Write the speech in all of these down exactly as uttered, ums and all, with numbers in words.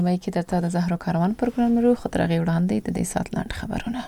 مې کې درته د زهرو کاروان پروګرام لرو خو تر هغه وړاندې د دې سات لاند خبرونه.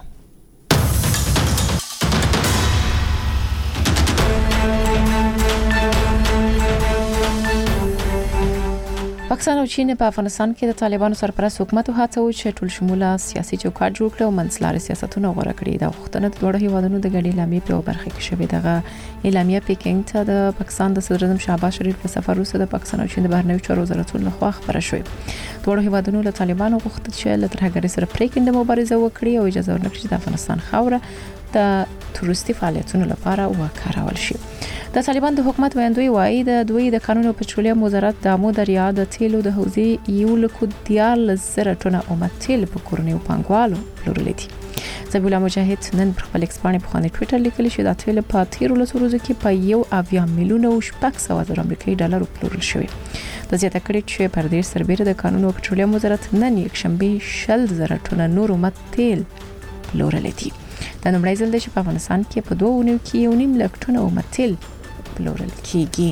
پاکستان او چین په افغانستان کې د طالبانو سرپرست حکومت هڅوي چې ټول شموله سیاسي چوکاټ جوړ کړي او منځلاري سیاستونه غوړه کړي. دا غوښتنه د دوه هیوادونو د ګډې اعلامیې په برخه کې شوې ده. اعلامیه پیکینګ ته د پاکستان د صدر اعظم شهباز شریف په سفر وروسته د پاکستان او چین د بهرنیو چارو وزارتونو لخوا خبره شوې. دوه هیوادونو له طالبانو غوښتل چې له ترهګرۍ سره پریکړه مبارزه وکړي او اجازه ورنکړي چې د افغانستان خاوره د تورستي فعالیتونو لپاره وکارول شي. د طالبان د حکومت ویاندوی وایي د دوی د قانون او پټرولیم وزارت د امو دریا د تیلو د حوزې یو لکو دیار زره ټنه اومه تیل په کورنیو پانګوالو پلورلې دي. زبیح الله مجاهد نن پر خپل ایکس باندې په خانه ټوئیټر لیکلی چې د تیل په تیرو لسو ورځو کې په یو اویا میلیون او شپږ سوه زره امریکایي ډالر پلورل شوی. د زیاته کړي چې پر دې سربېره د قانون او پټرولیم وزارت نن یک شنبه شل زره ټنه نور اومه تیل پلورلې دي. د نومړي ځل چې په افغانستان کې په دوه اونیو کې یو نیم لک ټنه اومه تیل پلورل کیږي.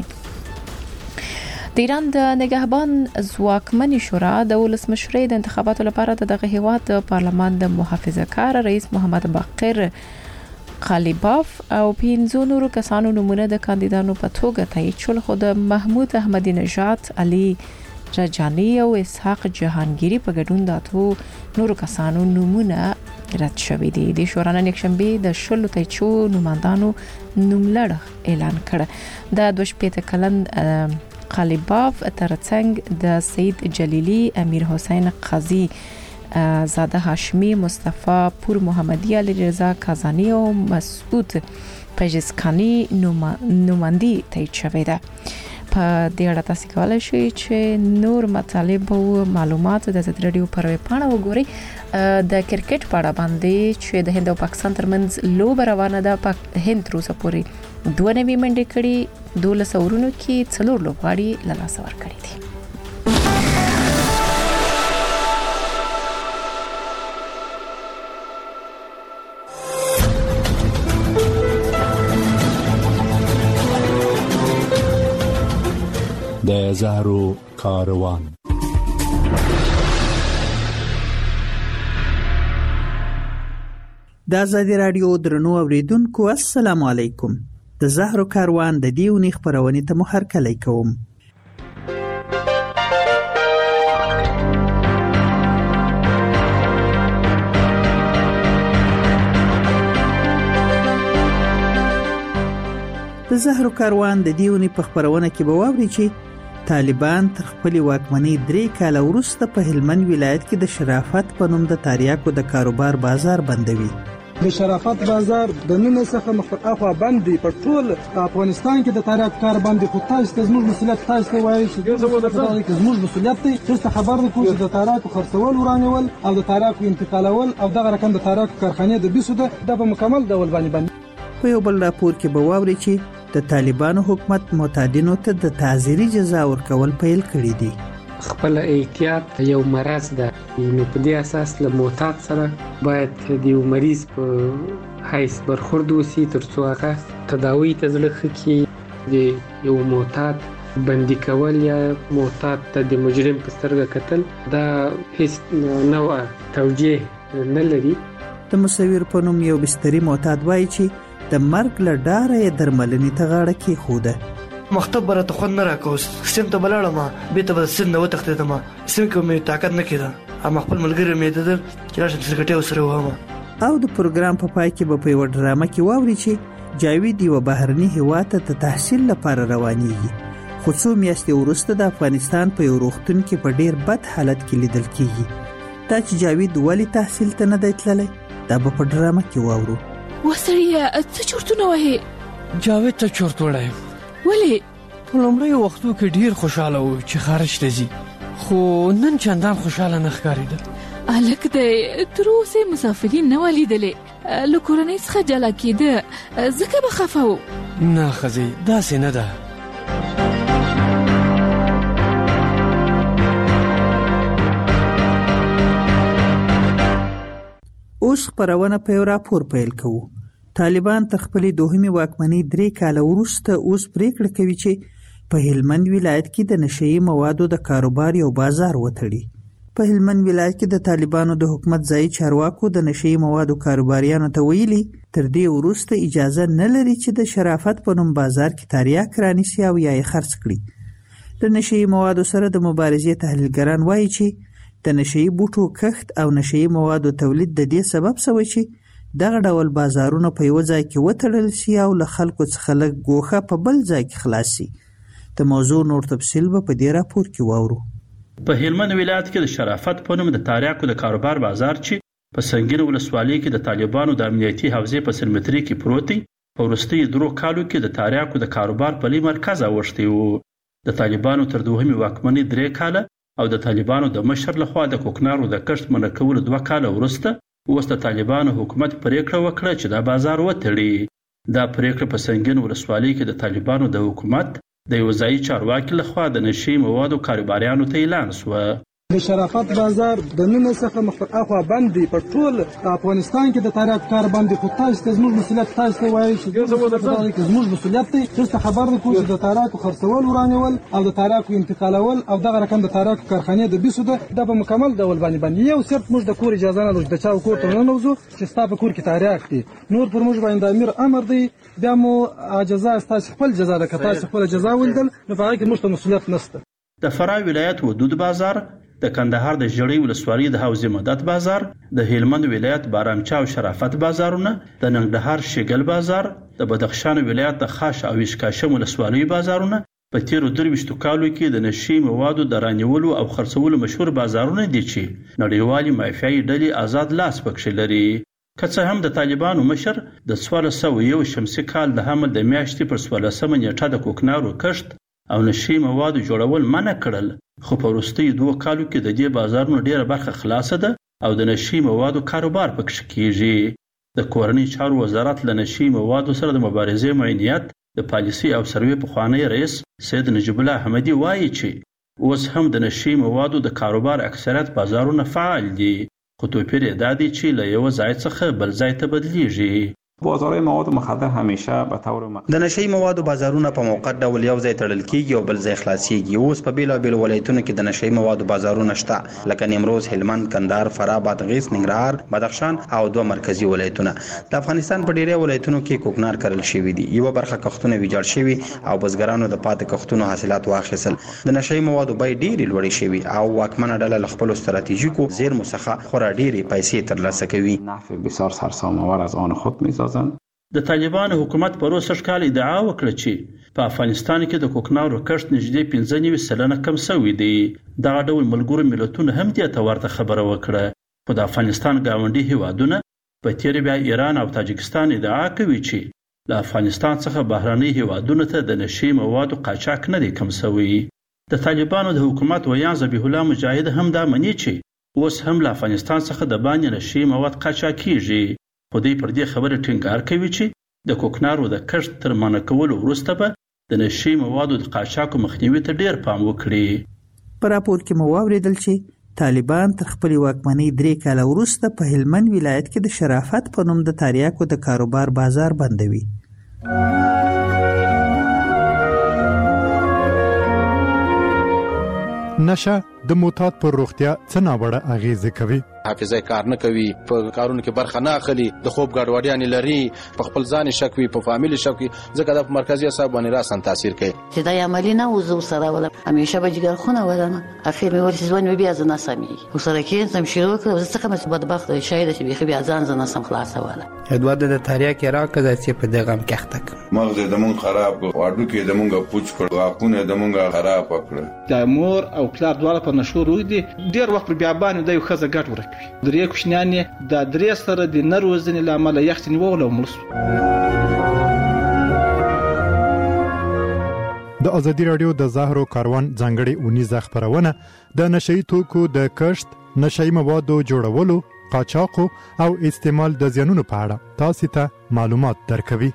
د ایران د نگهبان ځواکمنې شورا د ولسمشرۍ د انتخاباتو لپاره دغه هیواد د پارلمان د محافظه کار رئیس محمد باقر غالیباف او پنځو نورو کسانو نومونه د کاندیدانو په توګه تایید شول، خو د محمود احمدی نژاد، علي رجانی او اسحاق جهانگیری په ګډون د اتو نورو کسانو نومونه رد شوی دي. د شورا نن یکشنبه د شلو تایچو نوماندانو نوملړ اعلان کړ. د دوه شپېته کلن غالیباف ترڅنګ د سید جلیلی، امیر حسین قاضی زاده هاشمی، مصطفی پور محمدی، علی رضا کازانی او مسعود پژسکانی نوماندی تایید شوی ده. په دې اړه تاسو کولای شئ چې نور مطالب او معلومات د زړه رادیو پر ویب پاڼه وګورئ. د کرکټ په اړه باندې چې د هند او پاکستان ترمنځ لوبه روانه ده. په هند تر اوسه پورې دوه نوي منډې کړي، دولس اورونو کې څلور لوبغاړي له لاسه ورکړي دي. د زهرو کاروان. د آزادي رادیو درنو اوریدونکو السلام علیکم. د زهرو کاروان د دې ونې خبرونې ته مو هرکلی کوم. د زهرو کاروان د دې ونې په خبرونه کې به واورئ چې طالبان تر خپل واکمنۍ درې کاله وروسته په هلمند ولایت کې د شرافت په نوم د تاریاکو د کاروبار بازار بندوي. د شرافت بازار د نن څخه مخاطبه باندې په ټول افغانستان کې د تاریاکو کار باندې خو تاسو ته زموږ مسؤلیت تاسو وایي چې زموږ مسؤلیت دی چې خبر وکړو چې د تاریاکو خرڅول ورانول او د تاریاکو انتقالول او دغه رقم د تاریاکو کارخانه د بیسو ده د په مکمل ډول باندې باندې په یو بل راپور کې به واورئ چې د طالبانو حکومت معتادینو ته د تعزیري جزا ورکول پیل کړی دي. خپل احتیاط یو مرض ده، نو په دې اساس له معتاد سره باید د یو مریض په حیث برخورد وشي ترڅو هغه تداوی ته زړه ښه کړي. د یو معتاد بندي کول یا معتاد ته د مجرم په سترګه کتل دا هیڅ نوع توجیه نه لري. د مصور په نوم یو بستري معتاد وایي چې د مرګ له ډاره یې درملنې ته غاړه کېښوده. مختب برته خوند نه راکوس، سیم ته بلاړم، بیرته به سیم نه وتښتېدم، سیم کې مې طاقت نه کېده، اما خپل ملګری مې دده چې راشم سرکټۍ ورسره وهم. او د پروګرام په پای کې به په یوه ډرامه کې واوري چې جاوید یوه بهرني هېواد ته د تحصیل لپاره روانېږي، خو څو میاشتې وروسته د افغانستان په یو روغتون کې په ډېر بد حالت کې لیدل کېږي. دا چې جاوید ولې تحصیل ته نه دی تللی دا به په ډرامه کې واورو. وسړیه څه چورتونه وهې؟ جاوید ته چورت وړی. ولې؟ په لومړیو وختو کې ډیر خوشاله و چې خارج ته ځي، خو نن چندان خوشاله نه ښکارېده. هلک دی تر اوسه مسافرین نه ولیدلې، له کورنۍ څخه جلا کېده ځکه به خفه و. نه ښځې داسې نه ده. اوس خبرونه په یو راپور پیل کوو. طالبان تر خپلې دوهمې واکمنۍ درې کاله وروسته اوس پریکړه کوي چې په هلمند ولایت کې د نشه یي موادو د کاروبار یو بازار وتړي. په هلمند ولایت کې د طالبانو د حکومت ځایي چارواکو د نشئی موادو کاروباریانو ته ویلي تر دې وروسته اجازه نه لري چې د شرافت په نوم بازار کې تریاک رانیسي او یا یې خرڅ کړي. د نشئی موادو سره د مبارزې تحلیلګران وایي چې د نشئی بوټو کښت او نشئی موادو تولید د دې سبب شوی چې دغه ډول بازارونه په یو ځای کې وتړل شي او له خلکو څخه لږ ګوښه په بل ځای کې خلاص شي. د موضوع نور تفصیل به په دې راپور کې واورو. په هلمند ولایت کې د شرافت په نوم د تریاکو د کاروبار بازار چې په سنگین ولسوالۍ کې د طالبانو د امنیتي حوزې په سرمتري کې پروت دی، په وروستیو درو کالو کې د تریاکو د کاروبار په لوی مرکز اوښتی و. د طالبانو تر دوهمې واکمنۍ درې کاله او د طالبانو د مشر لخوا د کوکنارو د کښت منع کولو دوه کاله وروسته اوس د طالبانو حکومت پریکړه وکړه چې دا بازار وتړي. دا پریکړه په سنگین ولسوالۍ کې د طالبانو د حکومت د یو ځایي چارواکي لخوا د نشئی موادو کاروباریانو ته اعلان شو. د شرافت بازار د نن څخه مخ پر اخوا باندې په ټول افغانستان کې د تاریخ کار باندې خو تاسو ته زموږ مسؤلیت تاسو ته وایي چې زموږ مسؤلیت دی چې خبر درکو چې د تاریخ خرڅول ورانول او د تاریخ انتقالول او دغه رقم د تاریخ کارخانې د بیسو ده په مکمل ډول باندې باندې یو صرف موږ د کور اجازه نه لرو د چا کور ته نه نوځو چې ستا په کور کې تاریخ دی. نور پر موږ باندې امیر امر دی بیا مو اجازه تاسو خپل جزا ده که تاسو خپل جزا ولدل نو په هغه کې موږ ته مسؤلیت نشته. د فراه ولایت ودود بازار، د کندهار د ژړۍ ولسوالۍ د حوزې مدت بازار، د هلمند ولایت بارامچا او شرافت بازارونه، د ننګرهار شګل بازار، د بدخشان ولایت د خاش او اشکاشم ولسوالۍ بازارونه په تیرو درویشتو کالو کې د نشئی موادو د رانیولو او خرڅولو مشهور بازارونه دي چې نړیوالې مافیایي ډلې آزاد لاس پکښې لري. که څه هم د طالبانو مشر د څوارلس سوه یو شمسي کال د حمل د میاشتې پر څوارلسمه نیټه د کوکنارو کښت او نشئی موادو جوړول منع کړل، خو په وروستیو دوه کالو کې د دې بازارونو ډیره برخه خلاصه ده او د نشئی موادو کاروبار پکښې کیږي. د کورنۍ چارو وزارت له نشئی موادو سره د مبارزې معینیت د پالیسي او سروې پخوانی رئیس سید نجیب الله احمدي وایي چې اوس هم د نشئی موادو د کاروبار اکثریت بازارونه فعال دي، خو توپیر یې دا دی چې له یو ځای څخه بل ځای ته بدلیږي. بازار مواد مخدر همیشه به طور د نشئی موادو بازارونه په موقت ډول یو ځای تړل کیږي او بل ځای خلاصيږي. اوس په بیلابیل ولایتونو کې د نشئی موادو بازارونه شته لکه نیمروز، هلمند، کندهار، فراه، بادغیس، ننګرهار، بدخشان او دوه مرکزی ولایتونه. د افغانستان په ډیری ولایتونو کې کوکنار کرل شوی دي، یو برخه کښتونه ویجاړ شوی او بزګرانو د پاتې کښتونو حاصلات واخیستل. د نشئی موادو بیې ډیرې لوړې شوی او واکمنه ډله له خپل ستراتیژیکو زیرمو څخه خورا ډیرې پیسې ترلاسه کوي. نفع بسیار سرسام‌آور از آن خود می‌سازند. د طالبانو حکومت په روسش کال ادعا وکړه چې په افغانستان کې د کوکنارو کښت نږدې پنځه نوي سلنه کم شوی دی. دغه ډول ملګرو ملتونو هم دې ته ورته خبره وکړه، خو د افغانستان ګاونډي هیوادونه په تیر بیا ایران او تاجکستان ادعا کوي چې له افغانستان څخه بهرنۍ هیوادونو ته د نشئی موادو قاچاق نه دی کم شوی. د طالبانو د حکومت ویان ذبیح الله مجاهد هم دا مني چې اوس هم له افغانستان څخه د باندې نشئی مواد قاچاق کیږي، خو دوی پر دې خبره ټینګار کوي چې د کوکنارو د کښت تر منع کولو وروسته به د نشئی موادو د قاچاقو مخنیوي ته ډیر پام وکړي. په راپور کې مو واورېدل چې طالبان تر خپلې واکمنۍ درې کاله وروسته په هلمند ولایت کې د شرافت په نوم د تریاکو د کاروبار بازار بندوي. نشه د معتاد پر روغتیا څه ناوړه اغیزه کوي؟ حافظه کار نه کوي، په کارونو کې برخه نه اخلي، د خوب ګډوډیاں لري، په خپل ځان شک وي، په فامیل شک وي، ځکه د مرکزی اعصاب باندې راسن تاثیر کوي. چې دا عملی نه وزو سره ولا همیشه به جګر خونه ولنه اخر مې ورته ځوان بیا ځنه سمي وسره کې سم شروع کړ څه کوم بدبخت شاید چې بیا بیا ځان ځنه سم خلاص ولا ادوار د تاریخ کې راکړه چې په دغه مکحتک مغز د مون خراب واډو کې د مونږه پوچ کړ واکونه د مونږه خراب کړ. د مور او پلار دواړه په نشو روي دي ډیر وخت بیا باندې د یو خزه ګټ ورکوي. درې کوښنانې د درې سره د نروزنې لامل یختنی وول او مرسو. د ازادي رادیو د زهرو کاروان ځانګړي اونیزه خبرونه د نشئی توکو د کښت، نشئی موادو جوړولو، قاچاقو او استعمال د زیانونو په اړه تاسو ته معلومات درکوي.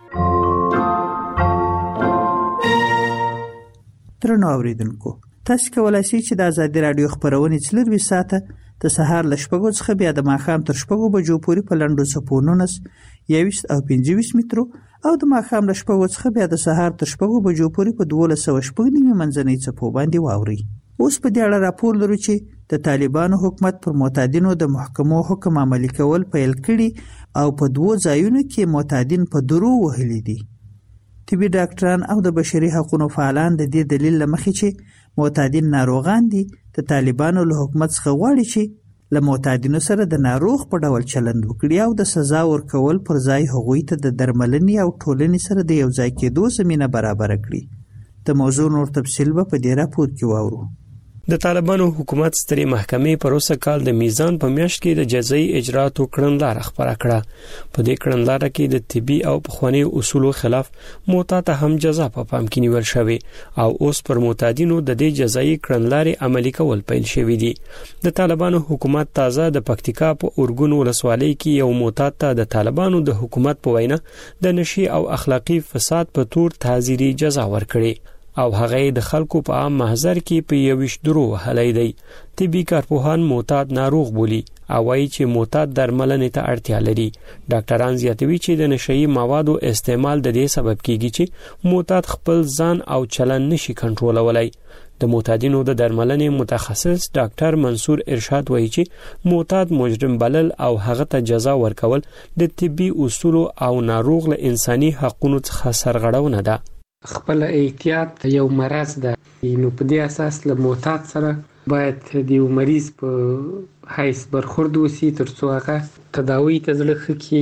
درنو اوریدونکو، تاسو کولای شئ چې د ازادي رادیو خبرونه څلور ساعته د سهار له شپږو څخه بیا د ماښام تر شپږو بجو پورې په لنډو څپو نولس، یوویشت او پنځه ویشت مترو او د ماښام له شپږو څخه بیا د سهار تر شپږو بجو پورې په دولس سوه شپږ نیمې منځنۍ څپو باندې واورئ. اوس په دې اړه راپور لرو چې د طالبانو حکومت پر معتادینو د محکمو حکم عملي کول پیل کړي او په دوو ځایونو کې معتادین په درو وهلي دي. طبي ډاکټران او د بشري حقوقو فعالان د دې دلیل لمخې چې معتادین ناروغان دي د طالبانو له حکومت څخه غواړي چې له معتادینو سره د ناروغ په ډول چلند وکړي او د سزا ورکول پر ځای هغوی ته د درملنې او ټولنې سره د یو ځای کېدو زمینه برابر کړي. د موضوع نور تفصیل به په دې راپور کې واورو. د طالبانو حکومت سترې محکمې په روسه کال د میزان په میاشت کې د جزایي اجرااتو کړنلاره خبره کړه. په دې کړنلاره کې د طبي او پخواني اصولو خلاف معتاد هم جزا په پام کې نیول شوی او اوس پر معتادینو د دې جزایي کړنلارې عملي کول پیل شوی دي. د طالبانو حکومت تازه د پکتیکا په اورګون ولسوالۍ کې یو معتاد ته د طالبانو د حکومت په وینا د نشي او اخلاقی فساد په تور تعزیري جزا ورکړي او هغه د خلکو په عام محضر کې په یوش درو وهلای دی. طبي کارپوهان معتاد ناروغ بولی او وايي چې معتاد درملنې ته اړتیا لري. ډاکټران زیاتوي چې د نشئی موادو استعمال د دې سبب کیږي چې معتاد خپل ځان او چلن نشي کنټرولولای. د معتادینو د درملنې متخصص ډاکټر منصور ارشاد وایي چې معتاد مجرم بلل او هغه ته جزا ورکول د طبي اصولو او ناروغ له انساني حقوقو څخه سرغړونه ده. خپل احتیاط یو مرض ده، نو په دې اساس له معتاد سره باید د یو مریض په حیث برخورد وسی ترڅو هغه تداوی ته ځل خکې.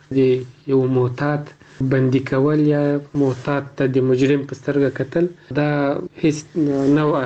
د یو معتاد بندي کول یا معتاد ته د مجرم په سترګه کتل دا هیڅ نوع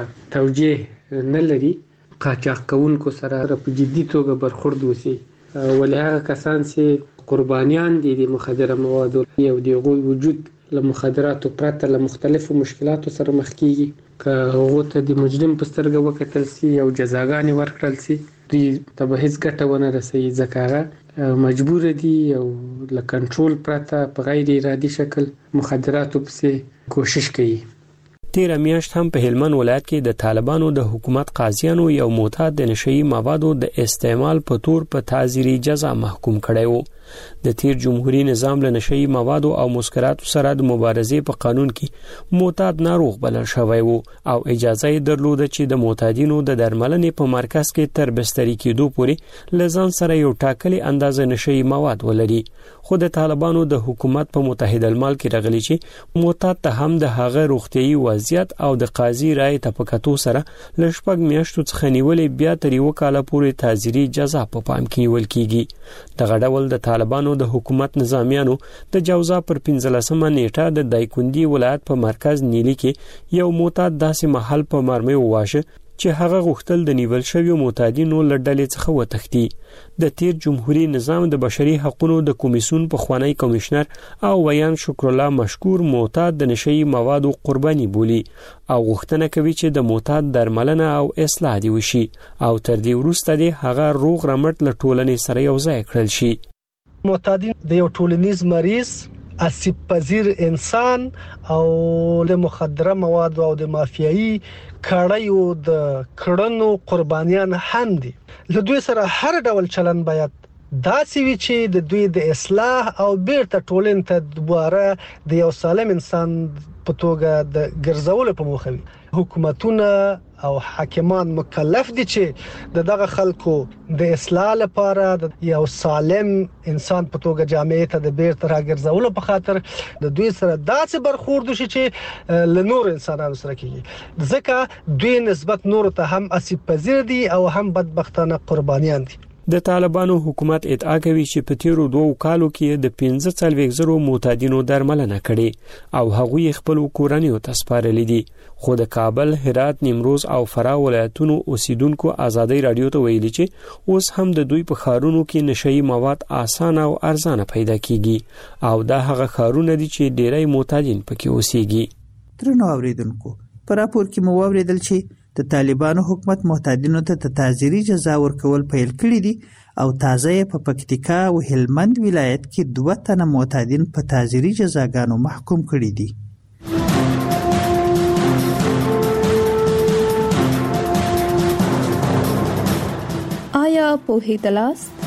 توجیه نه لري. قاچاق کوونکو سره په جدي توګه برخورد وسی، ولې هغه کسان چې قربانیان دي د مخدره موادو یو د غوي وجود له مخدراتو پرته له مختلفو مشکلاتو سره مخ کیږي. که هغه ته د مجرم په سترګه وکتل سي او جزاګانې ورکړل سي دوی ته به هیڅ ګټه ونه رسي، ځکه هغه مجبور دي او له کنټرول پرته په غیر ارادي شکل مخدراتو پسې کوشش کوي. تیر میاشت هم په هلمند ولایت کې د طالبانو د حکومت قاضیانو یو معتاد د نشئی موادو د استعمال په تور په تعزیري جزا محکوم کړی وو. د تیر جمهوریت نظام له نشئی موادو او مسکراتو سره د مبارزې په قانون کې معتاد ناروغ بلل شوی وو او اجازه یې درلوده چې د معتادینو د درملنې په مرکز کې تر بستري کېدو پورې لزان سره یو ټاکلي اندازه نشئی مواد ولري. خو د طالبانو د حکومت په متحده المال کې راغلي چې معتاد ته هم د هغه روغتيایي وضعیت او د قاضي رائے ته په کتو سره لشپږ میاشتو څخه نیولې بیا تر یو کال پورې تعزیري جزا په پام کې نیول کیږي. دغه ډول د طالبانو د حکومت نظامیانو د جوزا پر پنځلسمه نیټه د دایکندي ولایت په مرکز نیلی کې یو معتاد داسې محل په مرمۍ وواژه چې هغه غوښتل د نیول شویو معتادینو له ډلې څخه وتښتي. د تیر جمهوریت نظام د بشري حقوقو د کمیسیون پخوانی کمشنر او ویان شکر الله مشکور معتاد د نشئی موادو قرباني بولی او غوښتنه کوي چې د معتاد درملنه او اصلاح دی وشي او تر دې وروسته د هغه روغ رمټ له ټولنې سره یو ځای کړل شي. معتادین د یو ټولنیز مریض، اسیب پذیر انسان او د مخدره مواد او د مافیایي کړایو د کړنو قربانیان هم دي. له دوی سره هر ډول چلن باید داسې وي چې د دوی د اصلاح او بیرته ټولنې ته دوباره د یو سالم انسان په توګه د ګرځولو په موخه وي. حکومتونه او حاکمان مکلف دي چې د دغه خلکو د اصلاح لپاره د یو سالم انسان په توګه جامعې ته د بیرته راګرځولو په خاطر د دوی سره داسې برخورد وشي چې له نور انسانانو سره کیږي، ځکه دوی نسبت نور ته هم اسیب پذیر دي او هم بدبختانه قربانیان دي. د طالبانو حکومت ادعا کوي چې په تیرو دوو کالو کې د پنځه څلوېښت زرو معتادینو درملنه کړې او هغوی خپل کورنیو ته سپارلي دي. خو د کابل، هرات، نیمروز او فراه ولایتونو اوسیدونکو ازادي رادیو ته ویلي چې اوس هم د دوی په ښارونو کې نشئی مواد اسانه او ارزانه پیدا کیږي او دا هغه ښارونه دي چې ډېری معتادین پکې اوسېږي. درنو اوریدونکو، په راپور کې مو واوریدل چې د طالبانو حکومت معتادینو ته د تعزیري جزا ورکول پیل کړی دي او تازه یې په پکتیکا او هلمند ولایت کې دوه تنه معتادین په تعزیري جزاګانو محکوم کړي دي. آیا پوهیدلاست؟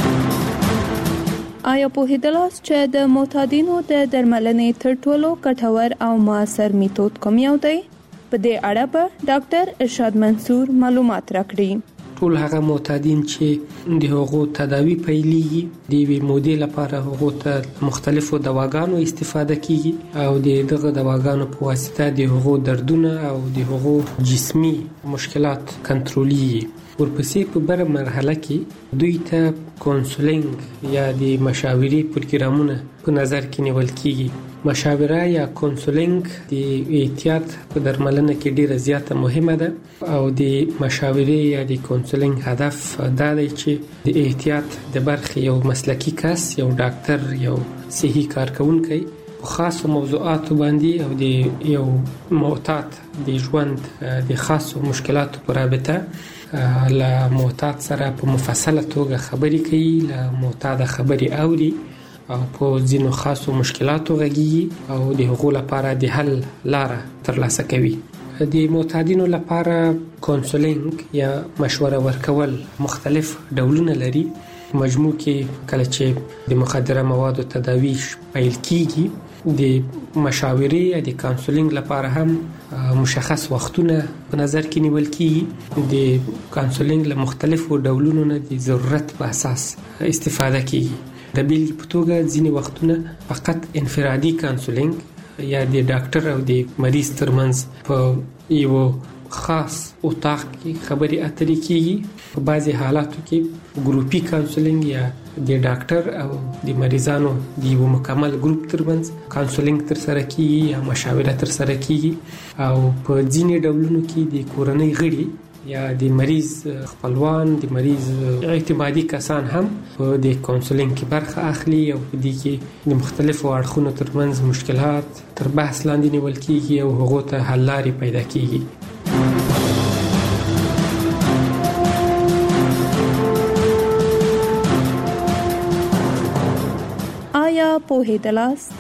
آیا پوهیدلاست چې د معتادینو د درملنې تر ټولو ګټور او موثر میتود کوم یو دی؟ په دې اړه به ډاکټر ارشاد منصور معلومات راکړي. ټول هغه معتادین چې د هغو تداوی پیلېږي د یوې مودې لپاره هغو ته مختلفو دواګانو استفاده کیږي او د دغه دواګانو په واسطه د هغو دردونه او د هغو جسمی مشکلات کنټرولېږي. ورپسې په بره مرحله کې دوی ته کونسلینګ یا د مشاورې پروګرامونه په نظر کې نیول کیږي. مشاوره یا کونسلینګ د احتیاط په درملنه کې ډیره زیاته مهمه ده او د مشاورې یا د کونسلینګ هدف دا دی چې د احتیاط د برخې یو مسلکی کس، یو ډاکټر، یو صحي کارکونکي په خاصو موضوعاتو باندې او د یو معتاد د ژوند د خاصو مشکلاتو په رابطه له معتاد سره په مفصله توګه خبرې کوي، له معتاد خبرې اوري او په ځینو خاصو مشکلاتو غږیږي او د هغو لپاره د حل لاره ترلاسه کوي. د معتادینو لپاره کونسلینګ یا مشوره ورکول مختلف ډولونه لري. مجموع کې کله چې د مخدره موادو تداوی پیل کیږي د مشاورې یا د کونسلینګ لپاره هم مشخص وختونه په نظر کې نیول کیږي. د کونسلینګ له مختلفو ډولونو نه د ضرورت په اساس استفاده کیږي. د بیلګې په توګه ځینې وختونه فقط انفرادي کونسلینګ یا د ډاکټر او د مریض ترمنځ په یو خاص اتاق کې خبرې اترې کیږي. په بعضي حالاتو کې ګروپي کونسلینګ یا د ډاکټر او د مریضانو د یو مکمل ګروپ ترمنځ کونسلینګ تر سره کیږي یا مشاوره تر سره کیږي او په ځینې ډولونو کې د کورنۍ غړي یا د مریض خپلوان، د مریض اعتمادي کسان هم په د کونسلینګ کې برخه اخلي او په دې کې د مختلفو اړخونو ترمنځ مشکلات تر بحث لاندې نیول کیږي او هغو ته حل لارې پیدا کیږي. آیا پوهېدلاست؟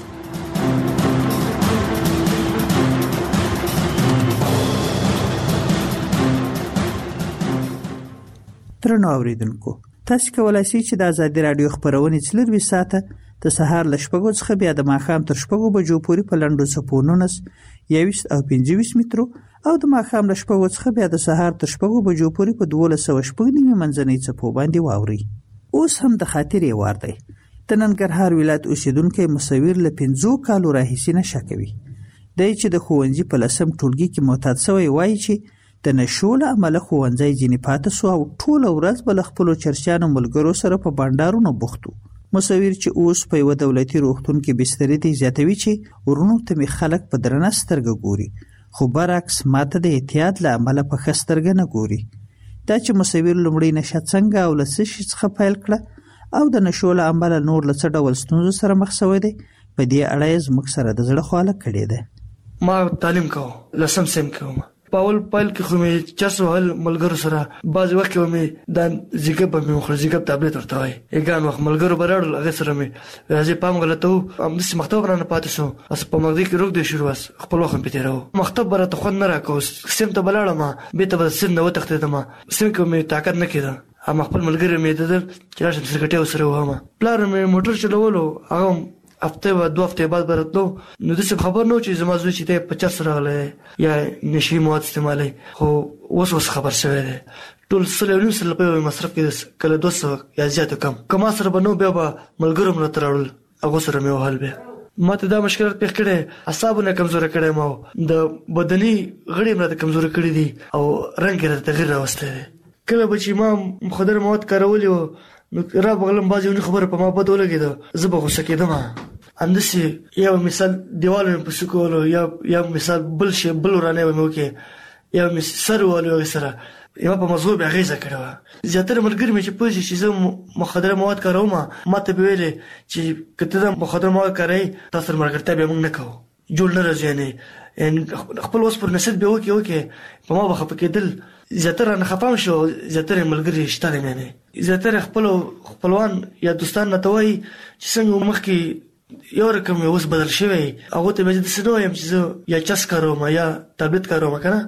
ترنو اوریدونکو، تاسو کولای شئ چې د ازادي رادیو خبرونه څلور ساعته د سهار ل شپږو څخه بیا د ماښام تر شپږو بجو پورې په لنډو څپو نولس، یوویشت او پنځه ویشت مترو او د ماښام ل شپږو څخه بیا د سهار تر شپږو بجو پورې په دولس سوه شپږ نیمې منځنۍ څپو باندې واورئ. اوس هم د خاطرې وار دی. د ننګرهار ولایت اوسیدونکی مصور له پنځو کالو راهیسې نشه کوي. دی چې د ښوونځي په لسم ټولګي کې معتاد شوی وایي چې د نشو له امله ښوونځی ځینې پاتې سو او ټوله ورځ به له خپلو چرسیانو ملګرو سره په بانډارونو بوخت و. مصور چې اوس په یوه دولتي روغتون کې بسترې دی زیاتوي چې ورونو ته مې خلک په درنه سترګه ګوري، خو برعکس ماته د احتیاط له امله په ښه سترګه نه ګوري. دا چې مصور لومړی نشه څنګه او له څه شي څخه پیل کړه او د نشو له امله نور له څه ډول ستونزو سره مخ شوی دی، په دې اړه یې زموږ سره د زړه خواله کړې ده. ما تعلیم کوم، لسم سیم کوم. پاول پایل کې خو مې چرسو هل ملګرو سره بعض وخت کې مې د زیګب مې مخ زیګب تابلیت ورته وای یګان وخت ملګرو برړل هغه سره مې راځي پام غلطو ام د مختب رانه پاتې شو اس په مغزي کې روغ دي شروع واس خپل وخت په تیرو مختب برته خو نه راکوس سیم ته بلاړم به ته سن نو تخته دما سیم کې مې طاقت نه کېده ام خپل ملګری مې د چې راشم سرکټي وسره ومه پلار مې موټر چلولو هغه هفته و دوه هفته بعد براتلو نو د څه خبر نو چې زما زوی چې ته پچاس راغله یا نشي مواد استعمالي خو اوس اوس خبر شوی دی ټول سره نو سره په مصرف کې کله دوه سوه یا زیات کم کما سره بنو بیا به ملګرو مله ترول هغه سره مې وحل به ماته دا مشکلات پیښ کړي اعصابونه کمزور کړي مو د بدني غړي مله کمزور کړي دي او رنگ یې تغیر راوستي کله به چې ما مخدر مواد کارولي نو را بغلم بازي خبره په ما بده ولګیده زه به غوسه کېدم اندسي یا مثال دیوالو په سکولو یا یا مثال بل شي بل ورانه مې وکي یا مثال سروالو سره یا په مزغو به غیزه کړو زیاتره ملګری مې چې پوه شي چې مخدر مواد کاروم ما ته ویلې چې کته د مخدر مواد کاري تاسو مرګرته به موږ نه کوو جوړ نه راځي نه ان خپل وس پر نشد به وکي وکي په ما بخ په کېدل زیاتره نه خپام شو زیاتره ملګری شته نه نه زیاتره خپل خپلوان یا دوستان نه توي چې څنګه مخکي یو رقم اوس بدل شوی هغه ته مې د سنو يم چې یا چس کاروم یا تابلت کاروم کنه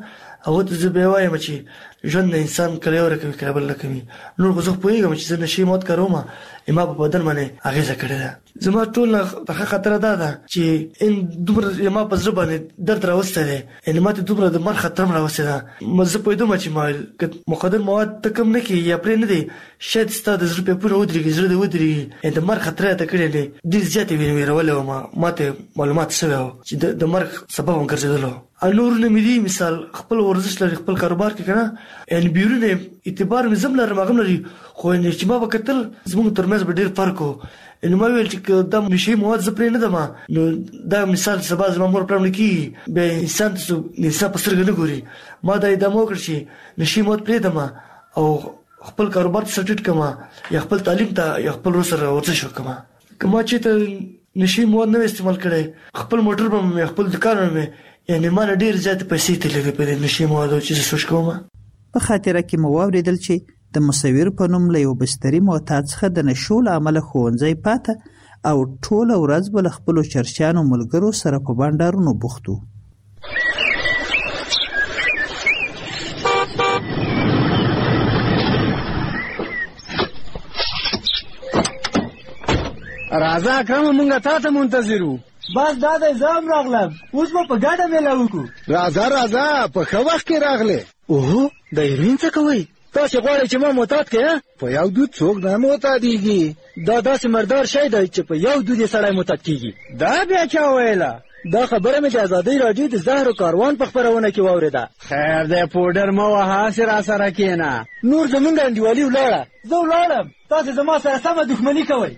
هغه ته زه به وایم چې ژوند د انسان کله یو رقم کله بل رقم نور خو زه پوهیږم چې زه نشي موت کاروم ما په بدن باندې اغیزه کړې ده زما ټول هغه خطر ده ده چې ان دومره ما په ځړ باندې درد راوسته ده ان ما ته دومره د مر خطر راوسته ده مزه پوهیدم چې ما مخدر مواد ته کم نه کی یا پرې نه دي شاید ستاسو د زړه په پوره ودرېږي زړه د ودرېږي ان د مر خطر ته کړې نه ډیر زیاتې ویني ورولې ما ماته معلومات شوه چې د مر سبب هم ګرځیدلو انور نه مې مثال خپل ورزش لري خپل کاروبار کې کنه ان بیرونه اعتبار مې زم لرم غم لري خو نه چې ما وکتل زموږ ترمنځ به ډیر فرق وو ان ما ویل چې دا نشي مواد زپرې نه دما نو دا مثال سبا زما مور پرم لکی به انسان څو انسان په سترګې نه ګوري ما دا ادمو کړ شي نشي مواد پرې دما او خپل کاروبار سټټ کما یا خپل تعلیم ته یا خپل سره ورزش وکما کما چې ته نشي مواد نه استعمال کړي خپل موټر به خپل دکان مې یعنی ما ډیر زیات پیسې تللې په دې نشي مواد چې سوچ کوم په خاطر کې مو اوریدل چې د مصور په نوم له یو بستري معتاد څخه د نشو له امله ښوونځی پاته او ټوله ورځ به له خپلو چرچیانو ملګرو سره په بانډارونو بوخت و. راځه اکرم مونږ تا ته منتظر وو. بس دا د زام راغلم اوس به په ګډه میله وکړو. راځه راځه په ښه وخت کې راغلې. اوهو د ایرین څه کوئ؟ تاسې غواړئ چې ما معتاد کړې؟ په یو دود څوک نه معتادېږي. دا داسې مردار شی دی چې په یو دود یې سړی معتاد کېږي. دا بیا چا ویله؟ دا خبره مې د ازادۍ راډیو د زهرو کاروان په خپرونه کې واورېده. خیر دی پوډر مه وهه هسې راسره کښېنه. نور زمونږ انډیوالي ولاړه. زه ولاړم تاسې زما سره سمه دښمني کوئ.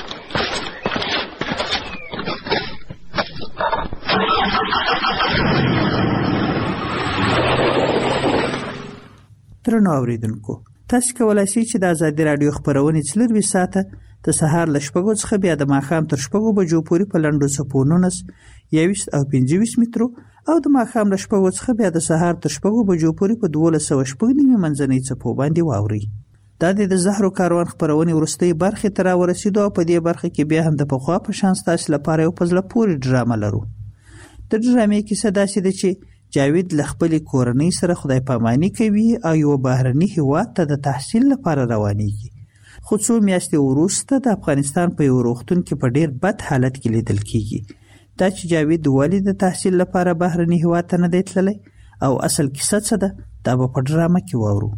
درنو اوریدونکو تاسو کولای شئ چې د ازادي رادیو خبرونه څلور ساعته د سهار ل شپږو څخه بیا د ماښام تر شپږو بجو پورې په لنډو سپونونس یویس او پنځه مترو او د ماښام ل شپږو څخه بیا د سهار تر شپږو بجو پورې په دولس سوه شپږ نیمې منځنۍ څپو باندې واوري. دا د زهرو کاروان خبرونه ورستۍ برخه تر ورسېدو او په دې برخه کې بیا هم د پخوا په شان تاسو لپاره یو پزله پوری ډرامه لرو. د ډرامې کیسه داسې ده چې جاوید ل خپل کورنۍ سره خدای پاماني کوي او یو بهرني هیواد ته د تحصیل لپاره روانېږي. خو څو میاشتې وروسته د افغانستان په یو روغتون کې په ډیر بد حالت کې لیدل کیږي. دا چې جاوید ولې د تحصیل لپاره بهرني هیواد ته نه دی تللی او اصل کیسه څه ده دا به په ډرامه کې واورو.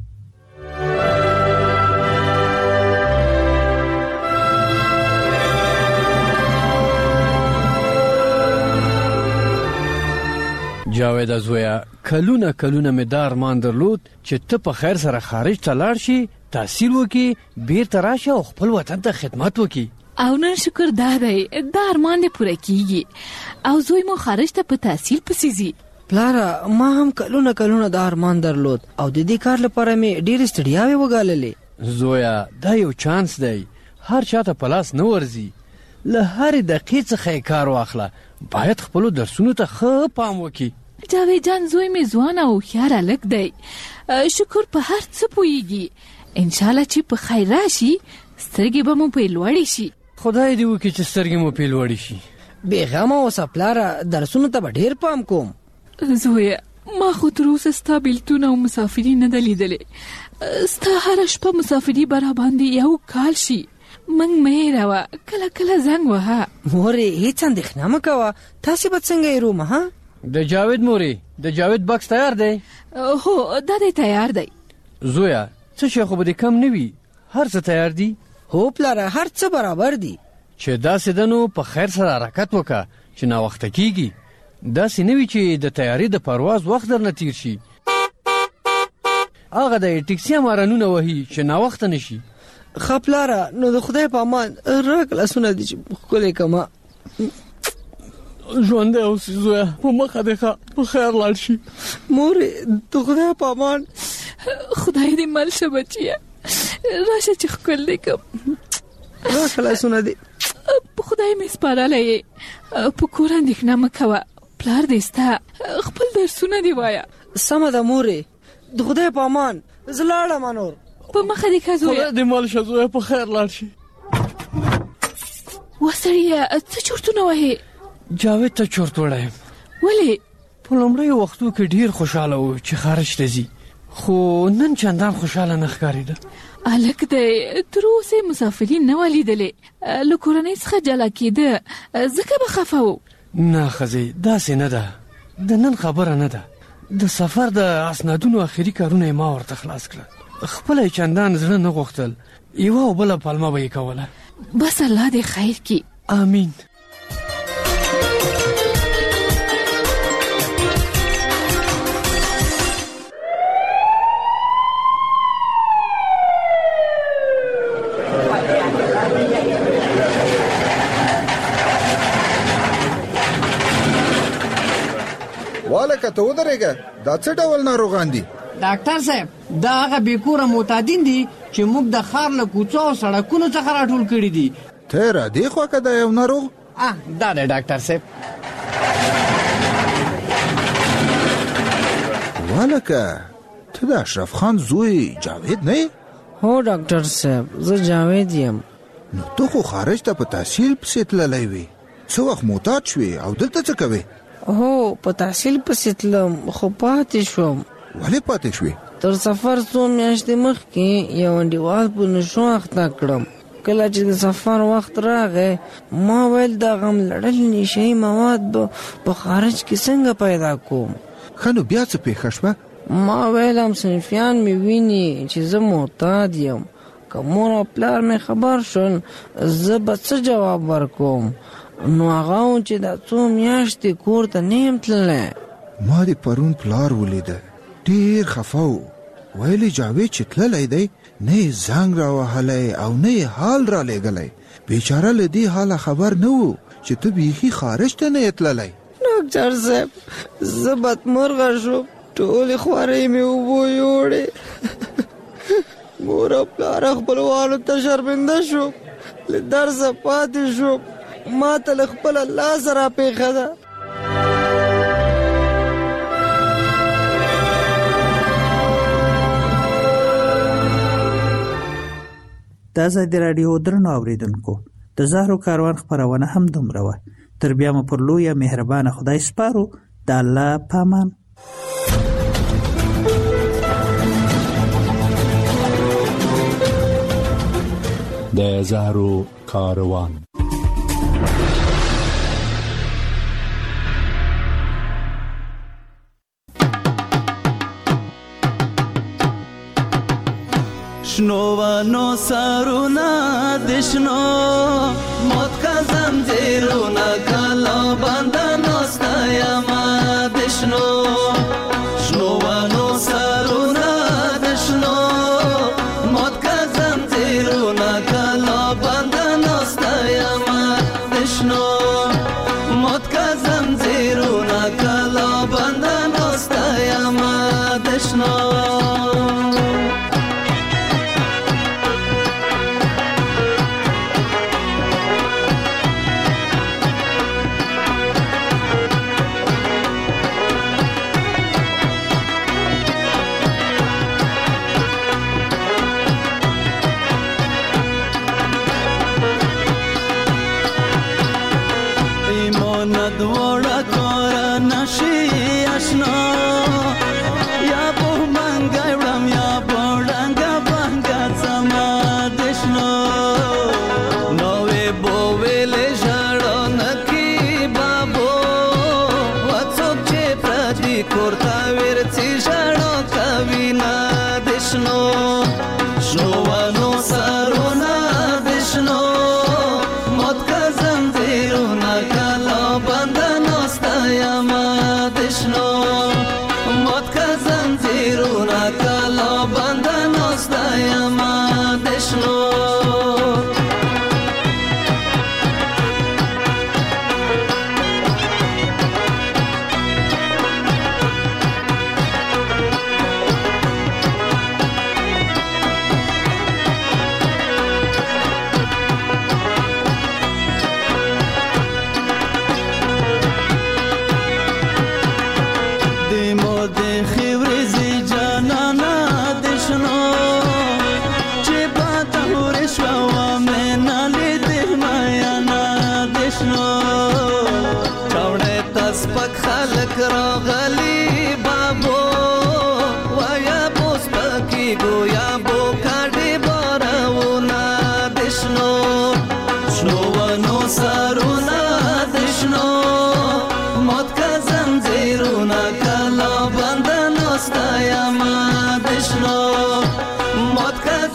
جاوید زویا کلونه کلونه مې دا ارمان درلود چې ته په خیر سره خارج ته لاړ شي تحصیل وکړي بیرته راشي او خپل وطن ته خدمت وکړي. او نن شکر دا دی دا ارمان دې پوره کیږي او زوی مو خارج ته په تحصیل پسې ځي. پلاره ما هم کلونه کلونه دا ارمان درلود او د دې کار لپاره مې ډېرې ستړیاوې وګاللې. زویا دا یو چانس دی هر چاته په لاس نه ورځي. له هرې دقیقې څخه یې کار واخله باید خپلو درسونو ته ښه پام وکړي. جاوید جان زوی مې ځوان او هوښیار هلک دی شکر په هر څه پوهیږي. انشاءالله چې په خیر راشي سترګې به مو پې لوړې شي. خدای دې وکړي چې سترګې مو پې لوړې شي. بېغمه اوسه پلاره درسونو ته به ډېر پام کوم. زویه ما خو تر اوسه ستا بېلتون او مسافري نه ده لیدلې. ستا هره شپه مسافري به راباندې یو کال شي. منګ مې هېروه کله کله زنګ وهه. مورې هېڅ اندېښنه مه کوه تاسې به څنګه هېرو مه ها. د جاوید مورې د جاوید بکس تیار دی؟ هو دا دی تیار دی. زویا څه شی خو به دې کم نه وي هر څه تیار دي؟ هو پلاره هر څه برابر دي. چې داسې ده نو په خیر سره حرکت وکړه چې ناوخته کېږي. داسې نه وي چې د تیاري د پرواز وخت درنه تیر شي. هغه د ټکسي امارانونه وهي چې ناوخته نه شي. ښه پلاره نو د خدای په امان راک لاسونه دي چې ښکلی کړمه. ژوندی اوسې زویه په مخه دې ښه په خیر لاړ شي. مورې د خدای په امان. خدای دې مل شه بچیه راشه چې ښکل دې کړم. راشه لاسونه دې په خدای مې سپارلی یې په کور اندېښنه مه کوه پلار دې ستا خپل درسونه دې وایه. سمه ده مورې د خدای په امان زه لاړم نور. په مخه دې ښه زویه. خدای دې مل شه زویه په خیر لاړ شي. وسړیه څه چورتونه وهې؟ جاوید ته چورت وړی یم. ولې په لومړی وختو کې ډیر خوشاله و چې خارج ته ځي، خو نن چندان خوشاله نه ښکارېده. الک دی تر اوسه مسافرین نه ولیدلې، له کورنۍ څخه جلا کېده، ځکه به خفه و. نه ښځې، داسې نه ده، د نن خبره نه ده. د سفر د اسنادونو اخري کارونه یې ما ورته خلاص کړل، خپله یې چندان زړه نه غوښتل، یوه او بله پلمه به یې کوله. بس الله دې خیر کړي. آمین. والکه ته ودرېږه، دا څه ډول ناروغان دي؟ ډاکټر صاحب، دا هغه بېکوره معتادین دي چې موږ د ښار له کوڅو او سړکونو څخه راټول کړي دي. ته را دې خوا که دا یو ناروغ؟ اه دا دی ډاکټر صاحب. والکه ته د اشرف خان زوی جاوید نه یې؟ هو ډاکټر صاحب، زه جاوید یم. نو ته خو خارج ته په تحصیل پسې تللی وې، څه وخت معتاد شوې او دلته څه کوې؟ هو په تحصیل پسې تلم، خو پاتې شوم. ولې پاتې شوې؟ تر سفر څو میاشتې مخکې یو انډیوال په نشو اخته کړم. کله چې د سفر وخت راغی ما ویل د غم لړل نشهیي مواد به په خارج کې څنګه پیدا کوم. ښه نو بیا څه پېښه شوه؟ ما ویل همصنفیان مې ویني چې زه معتاد یم، که مور او پلار مې خبر شول زه به څه جواب ورکوم؟ نو هغه و چې دا څو میاشتې کور ته نه یم تللی. ما د پرون پلار ولیده، ډېر خفه و، ویلې جاوید چې تللی دی نه یې زنګ را وهلی او نه یې حال را لېږلی. بیچاره له دې حاله خبر نه و چې ته بیخي خارج ته نه یې تللی. ډاکټر صاحب، زه بدمرغه شوم، ټولې خوارۍ مې اوبو یوړې. مور او پلار خپلوانو ته شرمنده شوم، له درسه پاتې شوم، ما ته له خپله لاسه را پېښه ده. د ازادي راډیو درنو اورېدونکو، د زهرو کاروان خپرونه هم دومره وه. تر بیا مو پر لویه مهربانه خدای سپارو. د الله پامان. د زهرو کاروان. شنوانو سرونا دشنو موت کا زنجیرونا کلا بندنو ستایما دشنو شنوانو سرونا دشنو موت کا زنجیرونا کلا بندنو ستایما دشنو موت کا زنجیرونا کلا بندنو ستایما دشنو دعا